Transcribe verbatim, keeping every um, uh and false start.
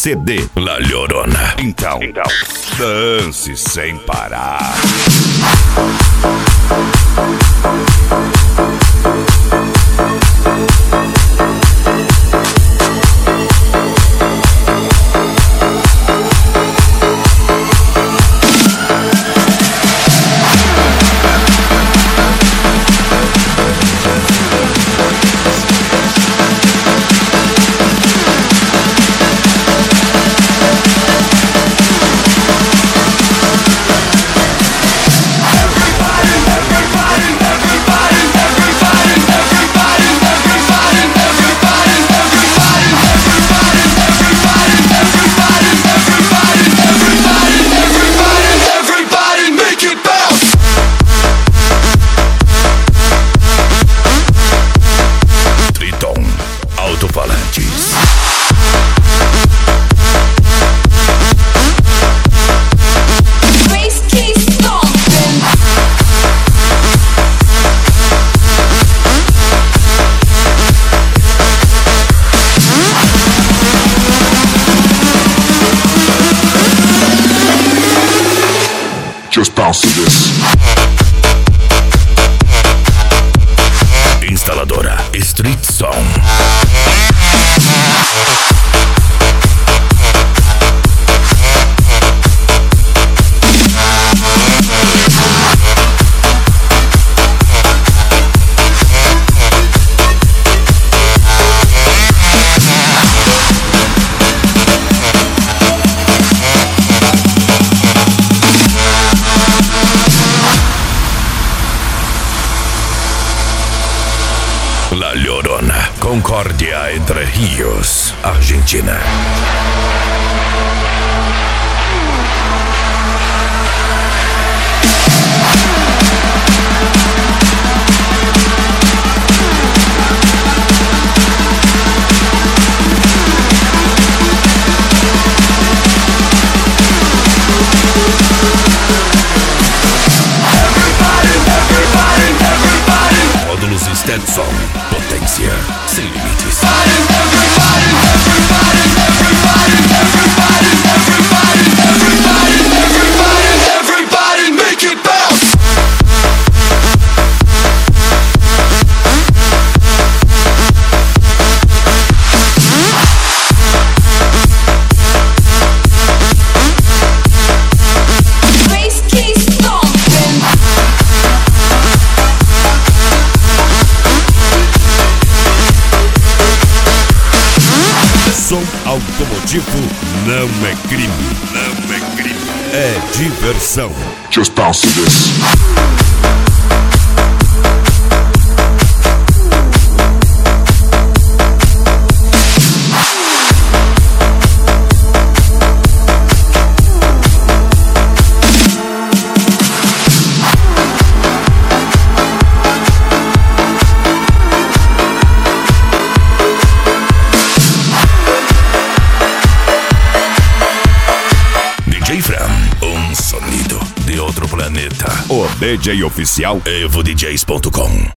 C D La Llorona. Então, então, dance sem parar. Alto-falantes. Just bounce to this. Instaladora Street Sound. La Llorona, Concordia, Entre Rios, Argentina. Módulos Stetson, potência sem limites. Everybody make it bounce. Som automotivo não é crime, não é crime, é diversão. Just bounce to this. D J Fran, um sonido de outro planeta. O D J oficial Evo D Js ponto com.